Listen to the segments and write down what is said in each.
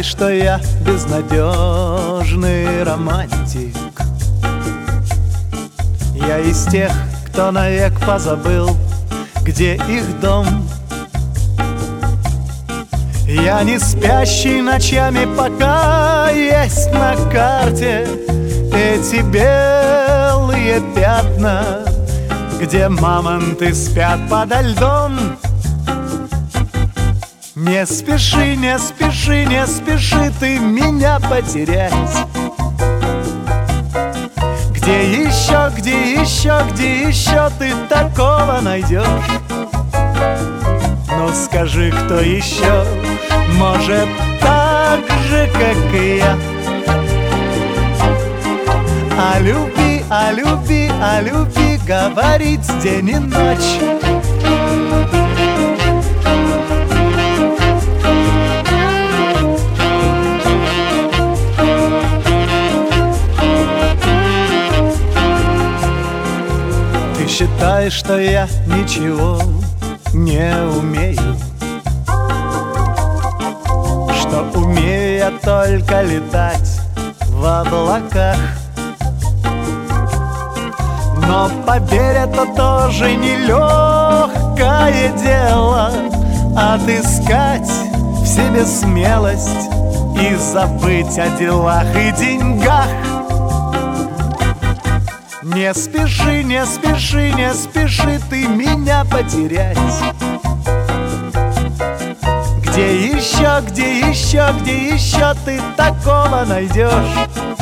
считай, что я безнадежный романтик. Я из тех, кто навек позабыл, где их дом. Я не спящий ночами, пока есть на карте эти белые пятна, где мамонты спят подо льдом. Не спеши, не спеши, не спеши ты меня потерять. Где еще, где еще, где еще ты такого найдешь? Ну скажи, кто еще может так же, как и я? О любви, о любви, о любви говорить день и ночь. Ты считаешь, что я ничего не умею, что умею я только летать в облаках. Но поверь, это тоже нелегкое дело — отыскать в себе смелость и забыть о делах и деньгах. Не спеши, не спеши, не спеши ты меня потерять. Где еще, где еще, где еще ты такого найдешь?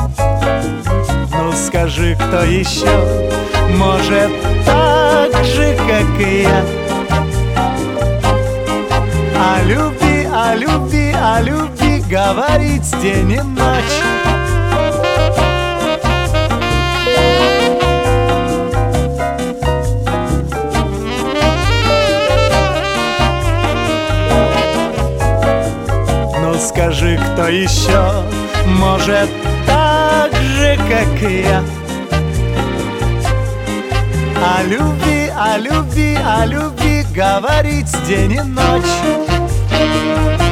Ну скажи, кто еще может так же, как и я? О любви, о любви, о любви говорить день и ночь. Скажи, кто еще может так же, как и я? О любви, о любви, о любви говорить день и ночь.